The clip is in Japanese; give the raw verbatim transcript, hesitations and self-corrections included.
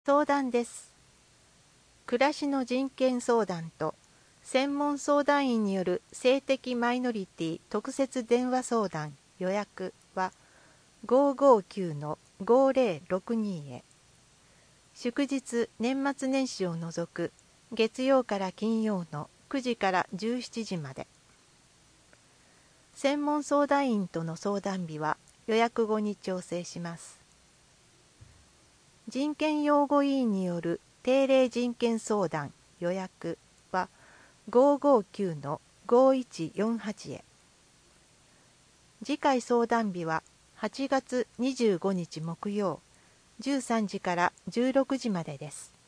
相談です。暮らしの人権相談と専門相談員による性的マイノリティ特設電話相談予約は ごーごーきゅうのごーぜろろくに へ。祝日年末年始を除く月曜から金曜のくじからじゅうしちじまで。専門相談員との相談日は予約後に調整します。人権擁護委員による定例人権相談予約は ごーごーきゅうのごーいちよんはち へ。次回相談日ははちがつにじゅうごにち木曜じゅうさんじからじゅうろくじまでです。